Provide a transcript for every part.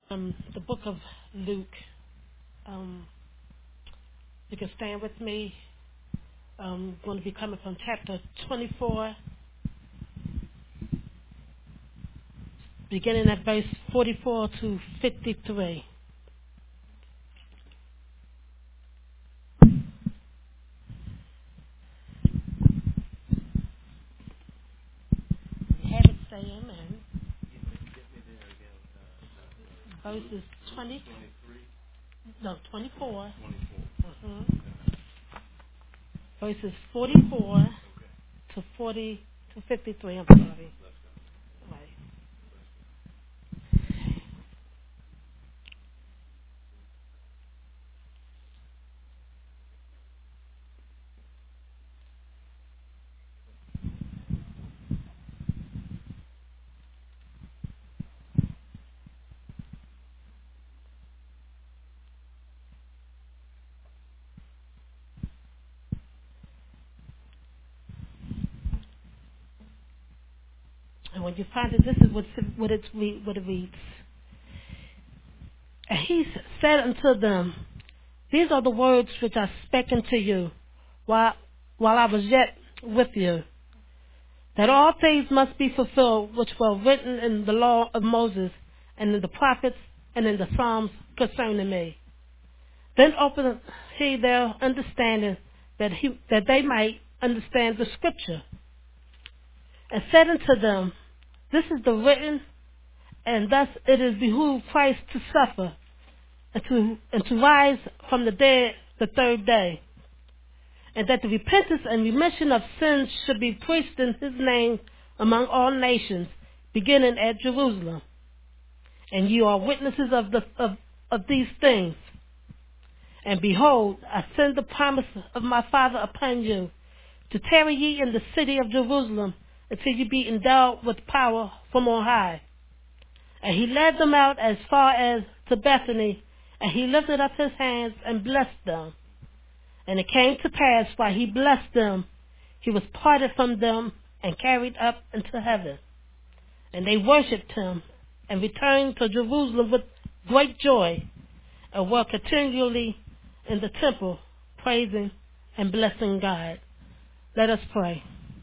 The book of Luke. You can stand with me. I'm going to be coming from chapter 24, beginning at verse 44 to 53. Have it say amen. Verses 24. Verses 44 to 53. I'm sorry. Right. And when you find it, this is what it reads. And he said unto them, These are the words which I spake unto you while I was yet with you, that all things must be fulfilled which were written in the law of Moses and in the prophets and in the Psalms concerning me. Then opened he their understanding that they might understand the scripture, and said unto them, This is the written, and thus it is behooved Christ to suffer, and to rise from the dead the third day, and that the repentance and remission of sins should be preached in his name among all nations, beginning at Jerusalem. And you are witnesses of these things. And behold, I send the promise of my Father upon you, to tarry ye in the city of Jerusalem, until you be endowed with power from on high. And he led them out as far as to Bethany, and he lifted up his hands and blessed them. And it came to pass, while he blessed them, he was parted from them and carried up into heaven. And they worshipped him, and returned to Jerusalem with great joy, and were continually in the temple, praising and blessing God. Let us pray.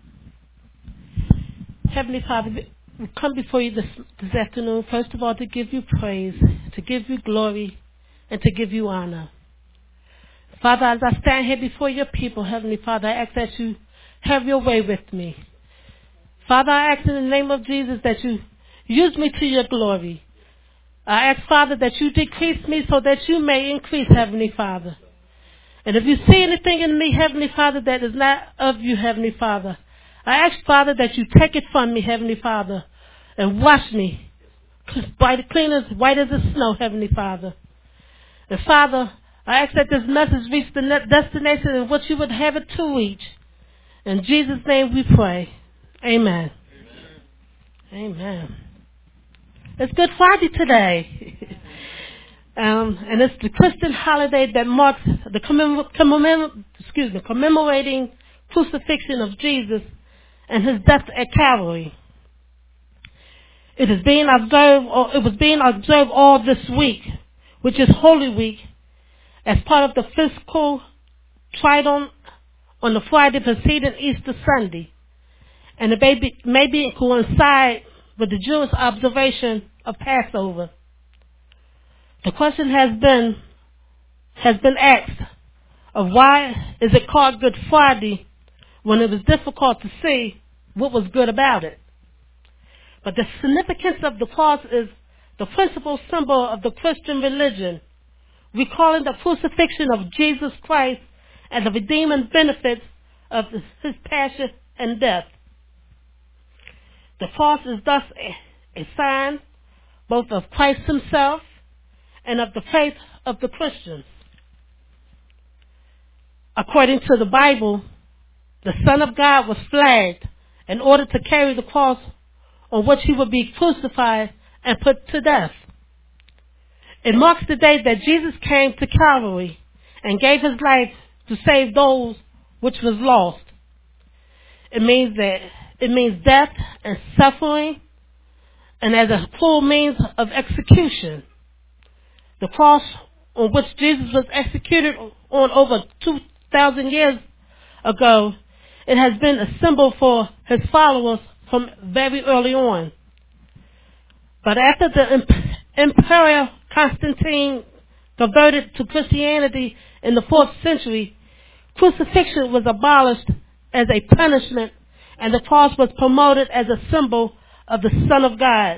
Heavenly Father, we come before you this afternoon, first of all, to give you praise, to give you glory, and to give you honor. Father, as I stand here before your people, Heavenly Father, I ask that you have your way with me. Father, I ask in the name of Jesus that you use me to your glory. I ask, Father, that you decrease me so that you may increase, Heavenly Father. And if you see anything in me, Heavenly Father, that is not of you, Heavenly Father, I ask, Father, that you take it from me, Heavenly Father, and wash me clean as white as the snow, Heavenly Father. And Father, I ask that this message reach the destination in which you would have it to reach. In Jesus' name we pray. Amen. Amen. It's Good Friday today. And it's the Christian holiday that marks the commemorating crucifixion of Jesus and his death at Calvary. It was being observed all this week, which is Holy Week, as part of the fiscal triduum on the Friday preceding Easter Sunday, and it may coincide with the Jewish observation of Passover. The question has been asked of why is it called Good Friday when it was difficult to see what was good about it. But the significance of the cross is the principal symbol of the Christian religion, recalling the crucifixion of Jesus Christ and the redeeming benefits of his passion and death. The cross is thus a sign both of Christ himself and of the faith of the Christians. According to the Bible, the Son of God was flagged in order to carry the cross on which he would be crucified and put to death. It marks the day that Jesus came to Calvary and gave his life to save those which was lost. It means death and suffering, and as a full means of execution. The cross on which Jesus was executed on over 2,000 years ago, it has been a symbol for his followers from very early on. But after the Emperor Constantine converted to Christianity in the 4th century, crucifixion was abolished as a punishment, and the cross was promoted as a symbol of the Son of God.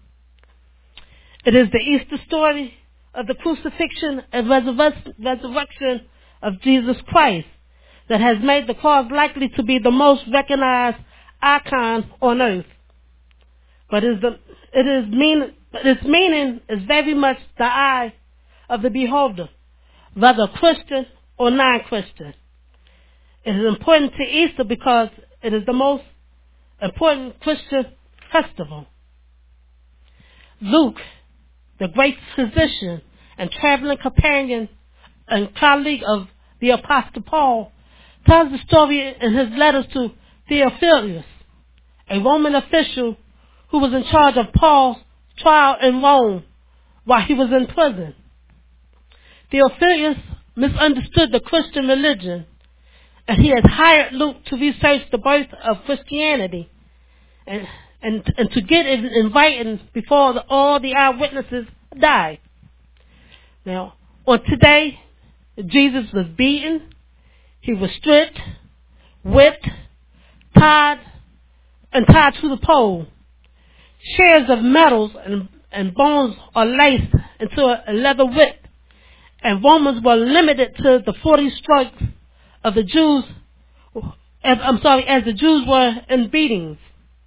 It is the Easter story of the crucifixion and resurrection of Jesus Christ that has made the cross likely to be the most recognized icon on earth. But its meaning is very much the eye of the beholder, whether Christian or non-Christian. It is important to Easter because it is the most important Christian festival. Luke, the great physician and traveling companion and colleague of the Apostle Paul, tells the story in his letters to Theophilus, a Roman official who was in charge of Paul's trial in Rome while he was in prison. Theophilus misunderstood the Christian religion, and he has hired Luke to research the birth of Christianity and to get it in writing before all the eyewitnesses died. Now, on today, Jesus was beaten, he was stripped, whipped, tied to the pole. Shares of metals and bones are laced into a leather whip, and Romans were limited to the 40 strokes of the Jews, as the Jews were in beatings.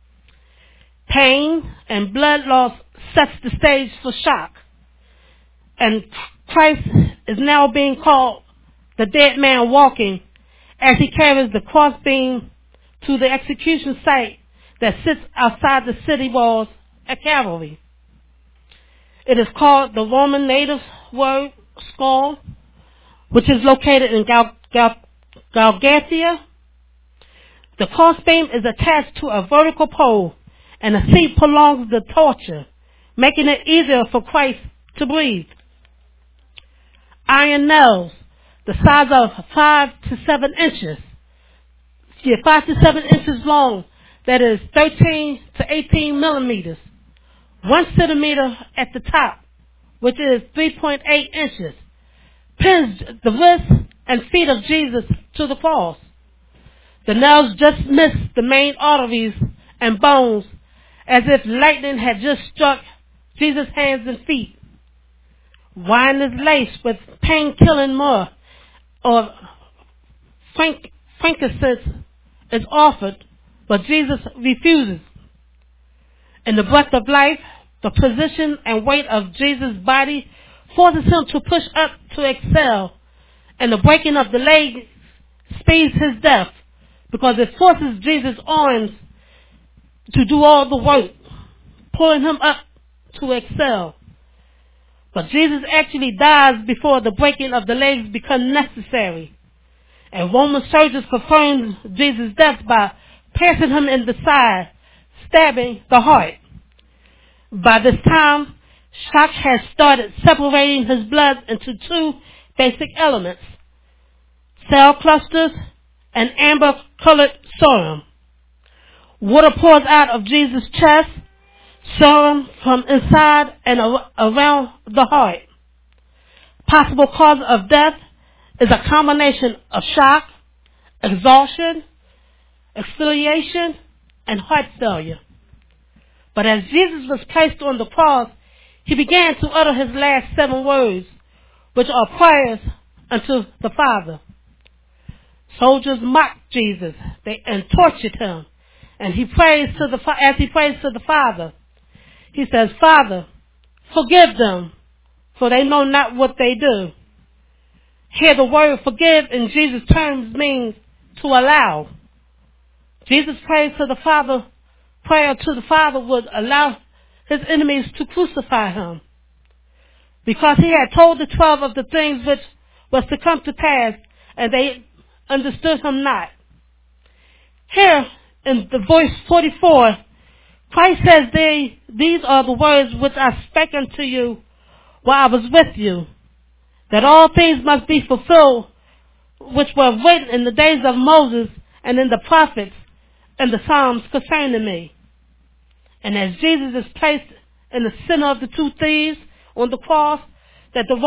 Pain and blood loss sets the stage for shock, and Christ is now being called the dead man walking as he carries the crossbeam to the execution site that sits outside the city walls at Calvary. It is called the Roman native word skull, which is located in Golgotha. The crossbeam is attached to a vertical pole, and a seat prolongs the torture, making it easier for Christ to breathe. Iron nails, the size of 5 to 7 inches, 5 to 7 inches long, that is 13 to 18 millimeters, 1 centimeter at the top, which is 3.8 inches, pins the wrists and feet of Jesus to the cross. The nails just missed the main arteries and bones, as if lightning had just struck Jesus' hands and feet. Wine is laced with pain-killing myrrh, or frankincense is offered, but Jesus refuses. In the breath of life, the position and weight of Jesus' body forces him to push up to exhale, and the breaking of the leg speeds his death, because it forces Jesus' arms to do all the work, pulling him up to exhale. But Jesus actually dies before the breaking of the legs becomes necessary. And Roman surgeons confirmed Jesus' death by piercing him in the side, stabbing the heart. By this time, shock has started separating his blood into 2 basic elements: cell clusters and amber-colored serum. Water pours out of Jesus' chest, serum from inside and around the heart. Possible cause of death is a combination of shock, exhaustion, asphyxiation, and heart failure. But as Jesus was placed on the cross, he began to utter his last 7 words, which are prayers unto the Father. Soldiers mocked Jesus and tortured him, and he prays to the Father. He says, "Father, forgive them, for they know not what they do." Here the word forgive in Jesus' terms means to allow. Jesus prays to the Father. Prayer to the Father would allow his enemies to crucify him, because he had told the 12 of the things which was to come to pass, and they understood him not. Here in the verse 44, Christ says, "These are the words which I spake unto you, while I was with you, that all things must be fulfilled which were written in the days of Moses and in the prophets and the Psalms concerning me. And as Jesus is placed in the center of the two thieves on the cross, that the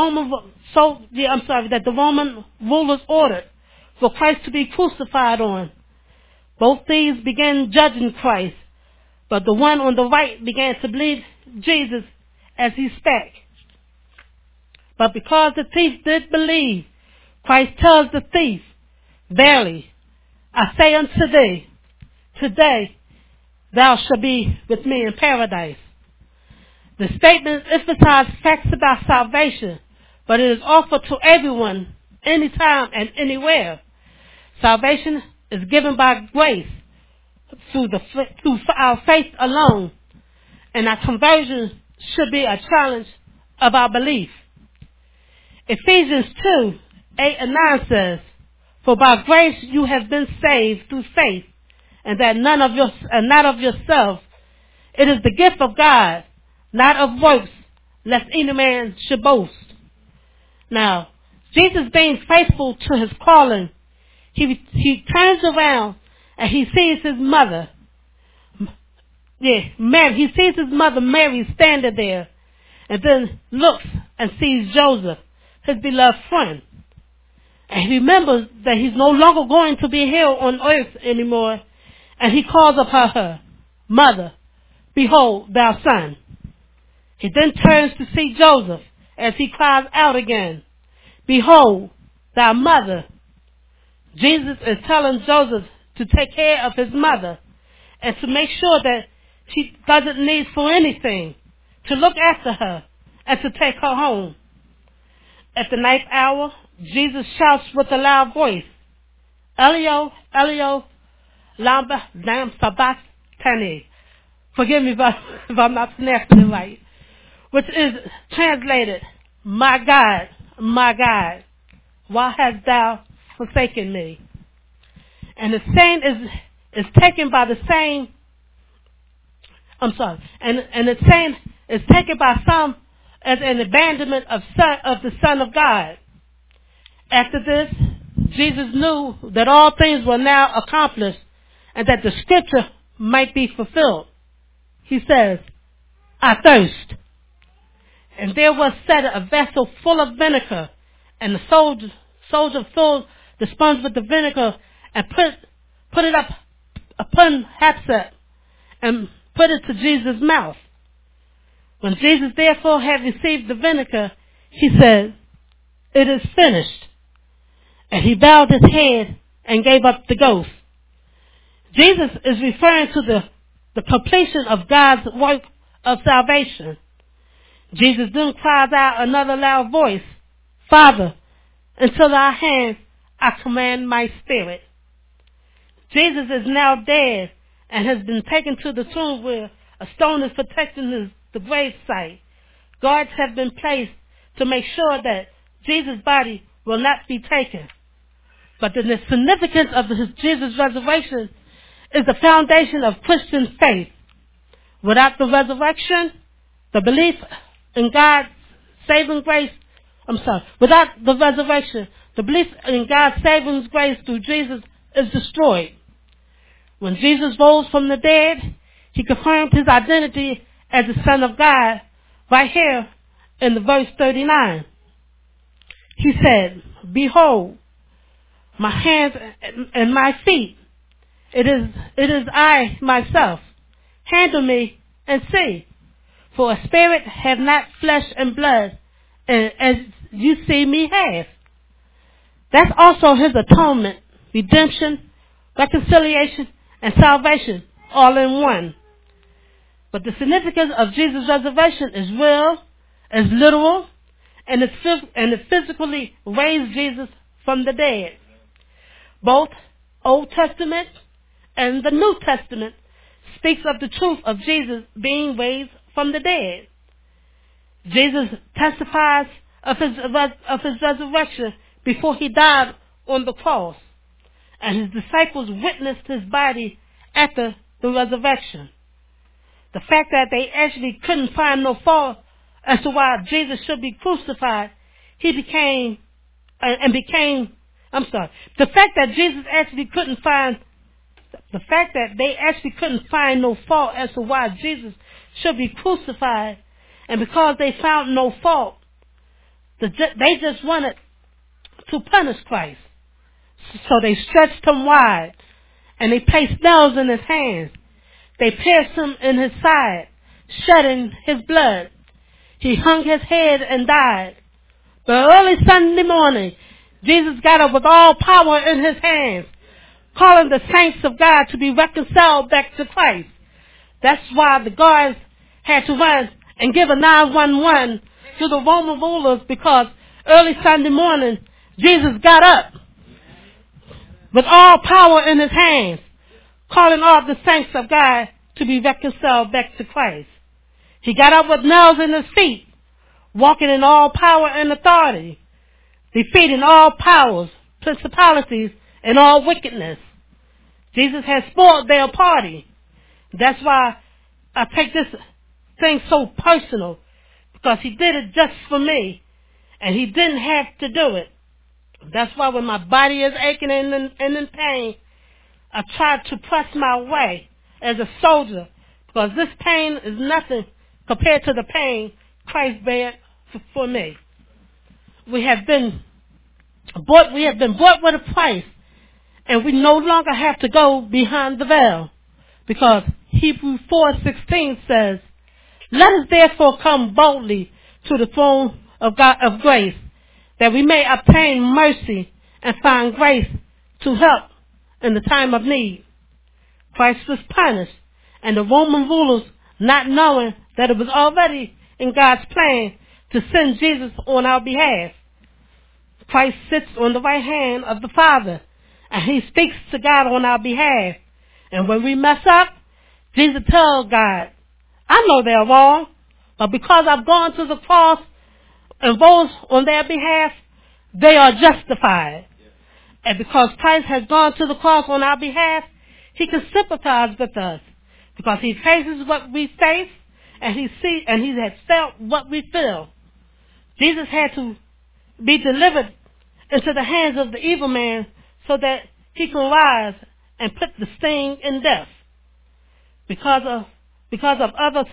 Roman rulers ordered for Christ to be crucified on, both thieves began judging Christ, but the one on the right began to believe Jesus as he spake. But because the thief did believe, Christ tells the thief, verily, I say unto thee, today thou shalt be with me in paradise. The statement emphasizes facts about salvation, but it is offered to everyone, anytime and anywhere. Salvation is given by grace through our faith alone, and our conversion should be a challenge of our belief. Ephesians 2:8-9 says, for by grace you have been saved through faith, and that not of yourself. It is the gift of God, not of works, lest any man should boast. Now, Jesus being faithful to his calling, he turns around and he sees his mother. Mary. He sees his mother Mary standing there, and then looks and sees Joseph, his beloved friend. And he remembers that he's no longer going to be here on earth anymore, and he calls upon her, Mother, behold thy son. He then turns to see Joseph as he cries out again, behold thy mother. Jesus is telling Joseph to take care of his mother and to make sure that she doesn't need for anything, to look after her and to take her home. At the ninth hour, Jesus shouts with a loud voice, Elio, Elio, lama sabachthani. Forgive me if I'm not pronouncing it right. Which is translated, my God, why hast thou forsaken me? And the same is taken by the same, and the same is taken by some as an abandonment of the Son of God. After this, Jesus knew that all things were now accomplished and that the scripture might be fulfilled. He says, I thirst. And there was set a vessel full of vinegar, and the soldier filled the sponge with the vinegar and put it up upon Hapsat and put it to Jesus' mouth. When Jesus therefore had received the vinegar, he said, it is finished. And he bowed his head and gave up the ghost. Jesus is referring to the completion of God's work of salvation. Jesus then cries out another loud voice, Father, into thy hands I command my spirit. Jesus is now dead and has been taken to the tomb where a stone is protecting the grave site. Guards have been placed to make sure that Jesus' body will not be taken. But the significance of Jesus' resurrection is the foundation of Christian faith. Without the resurrection, the belief in God's saving grace, without the resurrection, the belief in God's saving grace through Jesus is destroyed. When Jesus rose from the dead, he confirmed his identity as the Son of God right here in the verse 39. He said, behold, my hands and my feet. It is I myself. Handle me and see. For a spirit have not flesh and blood, as you see me have. That's also his atonement, redemption, reconciliation, and salvation all in one. But the significance of Jesus' resurrection is real, is literal, and it physically raised Jesus from the dead. Both Old Testament and the New Testament speaks of the truth of Jesus being raised from the dead. Jesus testifies of his resurrection before he died on the cross, and his disciples witnessed his body after the resurrection. The fact that they actually couldn't find no fault as to why Jesus should be crucified, he became, the fact that they actually couldn't find no fault as to why Jesus should be crucified, and because they found no fault, they just wanted to punish Christ. So they stretched him wide, and they placed nails in his hands. They pierced him in his side, shedding his blood. He hung his head and died. But early Sunday morning, Jesus got up with all power in his hands, calling the saints of God to be reconciled back to Christ. That's why the guards had to run and give a 911 to the Roman rulers, because early Sunday morning, Jesus got up with all power in his hands, calling all the saints of God to be reconciled back to Christ. He got up with nails in his feet, walking in all power and authority, defeating all powers, principalities, and all wickedness. Jesus has spoiled their party. That's why I take this thing so personal, because he did it just for me, and he didn't have to do it. That's why when my body is aching and in pain, I try to press my way as a soldier, because this pain is nothing compared to the pain Christ bared for me. We have been bought with a price, and we no longer have to go behind the veil, because Hebrews 4:16 says, "Let us therefore come boldly to the throne of God of grace, that we may obtain mercy and find grace to help in the time of need." Christ was punished, and the Roman rulers, not knowing that it was already in God's plan to send Jesus on our behalf. Christ sits on the right hand of the Father, and he speaks to God on our behalf. And when we mess up, Jesus tells God, "I know they're wrong, but because I've gone to the cross and rose on their behalf, they are justified." And because Christ has gone to the cross on our behalf, he can sympathize with us, because he faces what we face, and he has felt what we feel. Jesus had to be delivered into the hands of the evil man so that he can rise and put the sting in death. Because of other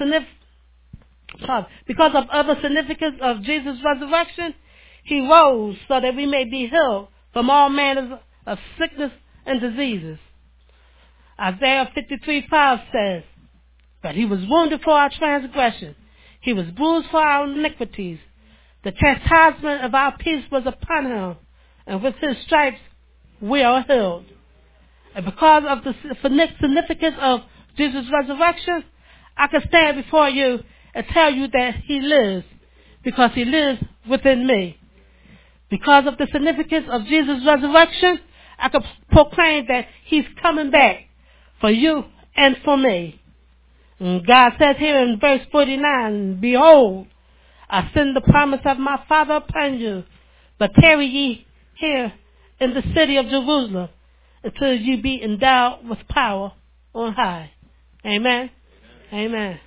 significance of Jesus' resurrection, he rose so that we may be healed from all manners of sickness and diseases. Isaiah 53:5 says, "But he was wounded for our transgression, he was bruised for our iniquities. The chastisement of our peace was upon him, and with his stripes we are healed." And because of the significance of Jesus' resurrection, I can stand before you and tell you that he lives, because he lives within me. Because of the significance of Jesus' resurrection, I can proclaim that he's coming back for you and for me. And God says here in verse 49, "Behold, I send the promise of my Father upon you, but tarry ye here in the city of Jerusalem until you be endowed with power on high." Amen. Amen.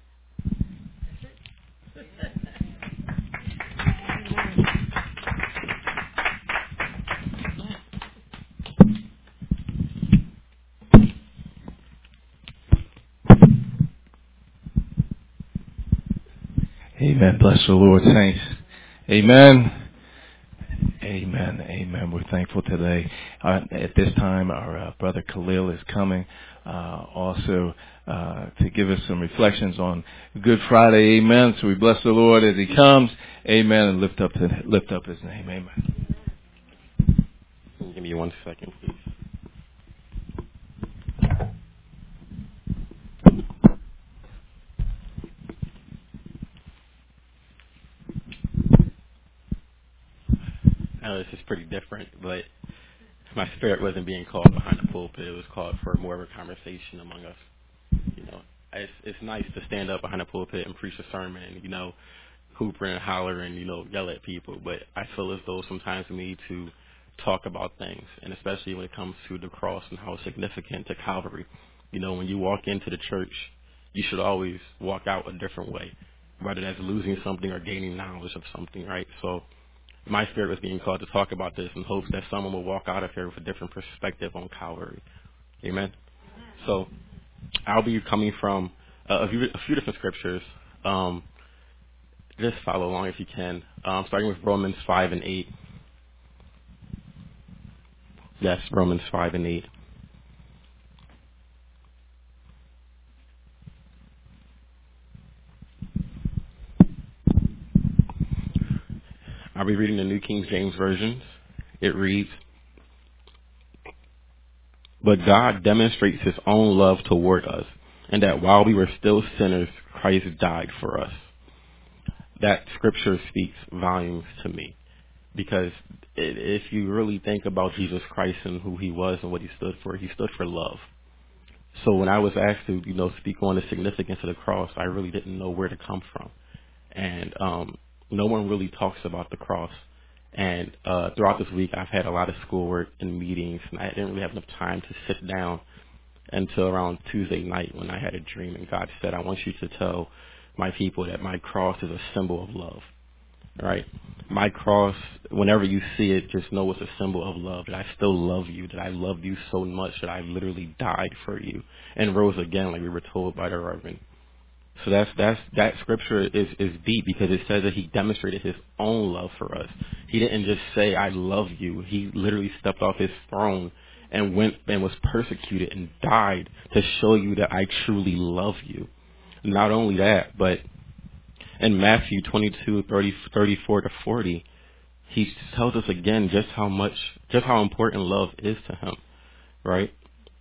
Amen. Bless the Lord, saints. Amen. Amen. Amen. We're thankful today. At this time, our brother Khalil is coming also to give us some reflections on Good Friday. Amen. So we bless the Lord as he comes. Amen. And lift up his name. Amen. Give me 1 second, please. I know this is pretty different, but my spirit wasn't being called behind the pulpit. It was called for more of a conversation among us. You know, it's nice to stand up behind the pulpit and preach a sermon and, you know, hooper and holler and, you know, yell at people. But I feel as though sometimes we need to talk about things, and especially when it comes to the cross and how it's significant to Calvary. You know, when you walk into the church, you should always walk out a different way. whether that's losing something or gaining knowledge of something, right? So my spirit was being called to talk about this in hopes that someone will walk out of here with a different perspective on Calvary. Amen. So I'll be coming from a few different scriptures. Just follow along if you can. Starting with Romans 5 and 8. Yes, Romans 5 and 8. I'll be reading the New King James Version. It reads, "But God demonstrates his own love toward us, and that while we were still sinners, Christ died for us." That scripture speaks volumes to me, because if you really think about Jesus Christ and who he was and what he stood for love. So when I was asked to, speak on the significance of the cross, I really didn't know where to come from. And no one really talks about the cross. And throughout this week, I've had a lot of schoolwork and meetings, and I didn't really have enough time to sit down until around Tuesday night when I had a dream. And God said, "I want you to tell my people that my cross is a symbol of love." Right? My cross, whenever you see it, just know it's a symbol of love, that I still love you, that I love you so much that I literally died for you and rose again, like we were told by the Reverend. So that scripture is deep, because it says that he demonstrated his own love for us. He didn't just say, "I love you." He literally stepped off his throne and went and was persecuted and died to show you that I truly love you. Not only that, but in Matthew 22:34 to 40, he tells us again just how important love is to him, right?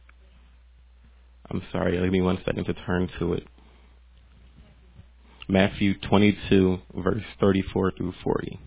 I'm sorry, give me 1 second to turn to it. Matthew 22, verse 34 through 40.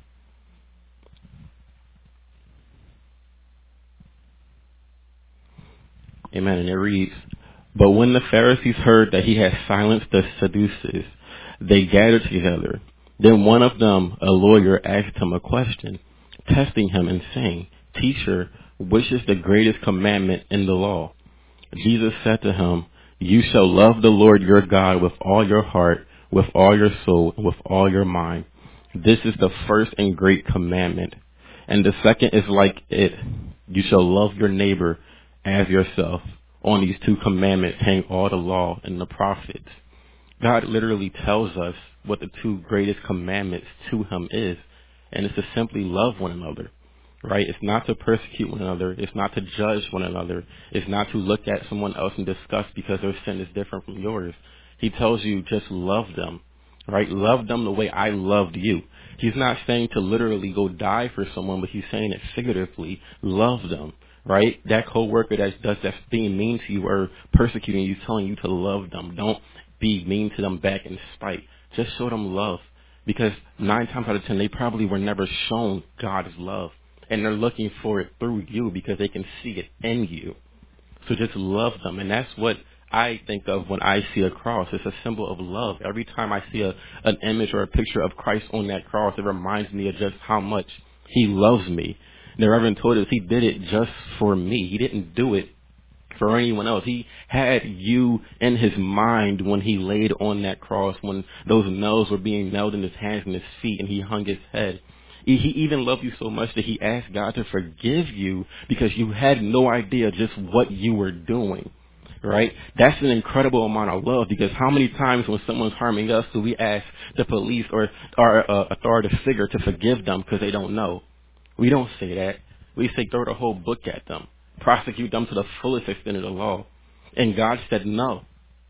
Amen. And it reads, "But when the Pharisees heard that he had silenced the Sadducees, they gathered together. Then one of them, a lawyer, asked him a question, testing him and saying, 'Teacher, which is the greatest commandment in the law?' Jesus said to him, 'You shall love the Lord your God with all your heart, with all your soul, and with all your mind. This is the first and great commandment. And the second is like it. You shall love your neighbor as yourself. On these two commandments hang all the law and the prophets.'" God literally tells us what the two greatest commandments to him is, and it's to simply love one another, right? It's not to persecute one another. It's not to judge one another. It's not to look at someone else and discuss because their sin is different from yours. He tells you just love them, right? Love them the way I loved you. He's not saying to literally go die for someone, but he's saying it figuratively. Love them, right? That coworker that's being mean to you or persecuting you, telling you to love them. Don't be mean to them back in spite. Just show them love, because 9 times out of 10, they probably were never shown God's love, and they're looking for it through you because they can see it in you. So just love them. And that's what I think of when I see a cross. It's a symbol of love. Every time I see an image or a picture of Christ on that cross, it reminds me of just how much he loves me. And the Reverend told us he did it just for me. He didn't do it for anyone else. He had you in his mind when he laid on that cross, when those nails were being nailed in his hands and his feet, and he hung his head. He even loved you so much that he asked God to forgive you because you had no idea just what you were doing, right? That's an incredible amount of love, because how many times when someone's harming us do we ask the police or our authority figure to forgive them because they don't know? We don't say that. We say throw the whole book at them, prosecute them to the fullest extent of the law. And God said, no,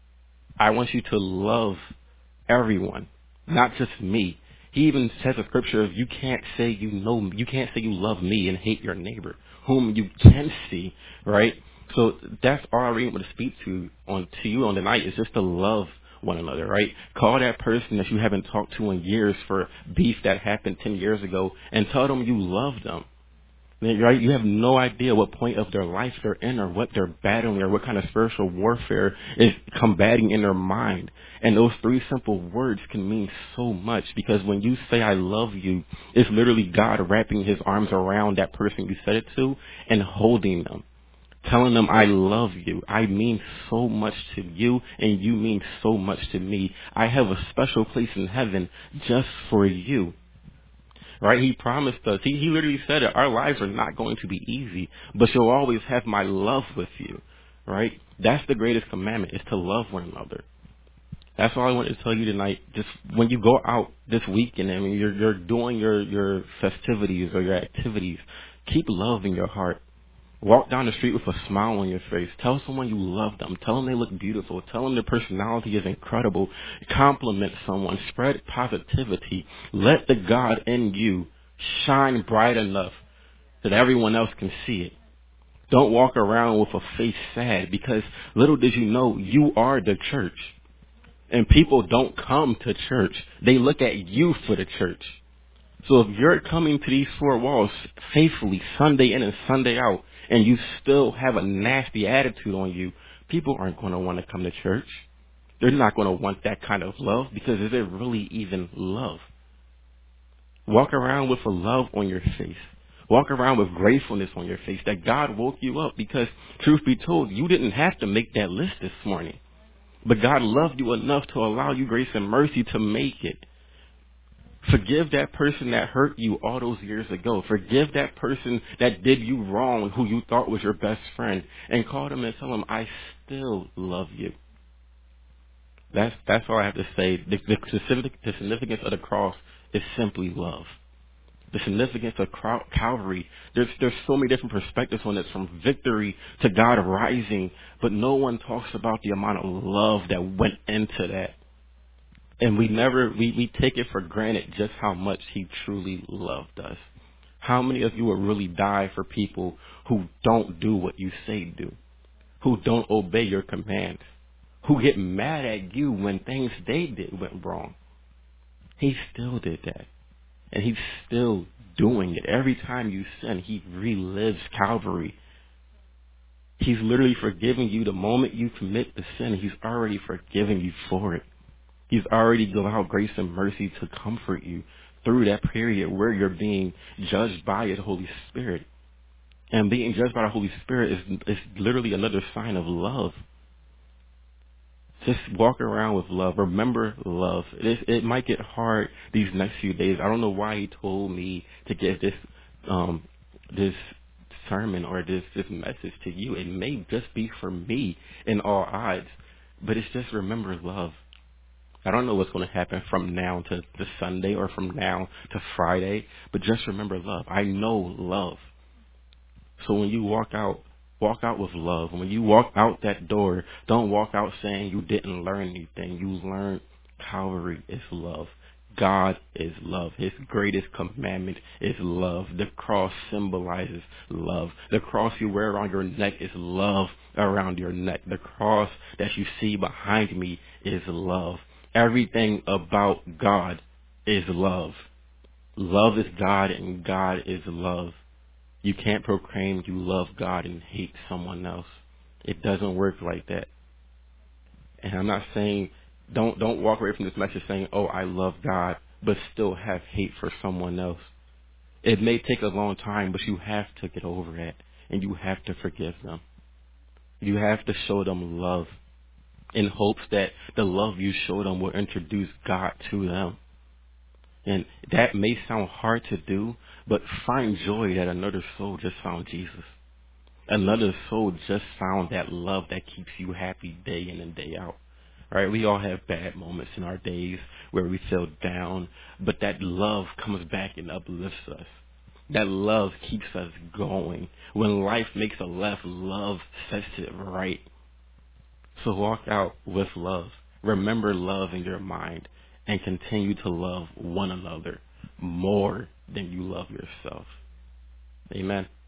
I want you to love everyone, not just me. He even says in scripture, you can't say you love me and hate your neighbor, whom you can see, right? So that's all I really want to speak to you on tonight, is just to love one another, right? Call that person that you haven't talked to in years for beef that happened 10 years ago and tell them you love them. Right? You have no idea what point of their life they're in, or what they're battling, or what kind of spiritual warfare is combating in their mind. And those 3 simple words can mean so much, because when you say I love you, it's literally God wrapping his arms around that person you said it to and holding them. telling them I love you. I mean so much to you, and you mean so much to me. I have a special place in heaven just for you. Right? He promised us. He literally said it. Our lives are not going to be easy, but you'll always have my love with you. Right? That's the greatest commandment, is to love one another. That's all I wanted to tell you tonight. Just when you go out this weekend and you're doing your festivities or your activities, keep love in your heart. Walk down the street with a smile on your face. Tell someone you love them. Tell them they look beautiful. Tell them their personality is incredible. Compliment someone. Spread positivity. Let the God in you shine bright enough that everyone else can see it. Don't walk around with a face sad, because little did you know, you are the church. And people don't come to church. They look at you for the church. So if you're coming to these four walls faithfully Sunday in and Sunday out, and you still have a nasty attitude on you, people aren't going to want to come to church. They're not going to want that kind of love, because is it really even love? Walk around with a love on your face. Walk around with gratefulness on your face that God woke you up, because truth be told, you didn't have to make that list this morning. But God loved you enough to allow you grace and mercy to make it. Forgive that person that hurt you all those years ago. Forgive that person that did you wrong, who you thought was your best friend, and call them and tell them, I still love you. That's all I have to say. The significance of the cross is simply love. The significance of Calvary, there's so many different perspectives on this, from victory to God rising, but no one talks about the amount of love that went into that. And we take it for granted just how much he truly loved us. How many of you would really die for people who don't do what you say do, who don't obey your commands, who get mad at you when things they did went wrong? He still did that. And he's still doing it. Every time you sin, he relives Calvary. He's literally forgiving you the moment you commit the sin. He's already forgiven you for it. He's already allowed grace and mercy to comfort you through that period where you're being judged by his Holy Spirit. And being judged by the Holy Spirit is literally another sign of love. Just walk around with love. Remember love. It might get hard these next few days. I don't know why he told me to give this sermon or this message to you. It may just be for me in all odds, but it's just remember love. I don't know what's going to happen from now to Sunday or from now to Friday, but just remember love. I know love. So when you walk out with love. When you walk out that door, don't walk out saying you didn't learn anything. You learned Calvary is love. God is love. His greatest commandment is love. The cross symbolizes love. The cross you wear around your neck is love around your neck. The cross that you see behind me is love. Everything about God is love. Love is God, and God is love. You can't proclaim you love God and hate someone else. It doesn't work like that. And I'm not saying don't walk away from this message saying, oh, I love God, but still have hate for someone else. It may take a long time, but you have to get over it, and you have to forgive them. You have to show them love in hopes that the love you show them will introduce God to them. And that may sound hard to do, but find joy that another soul just found Jesus. Another soul just found that love that keeps you happy day in and day out. Right? We all have bad moments in our days where we feel down, but that love comes back and uplifts us. That love keeps us going. When life makes a left, love sets it right. So walk out with love. Remember love in your mind and continue to love one another more than you love yourself. Amen.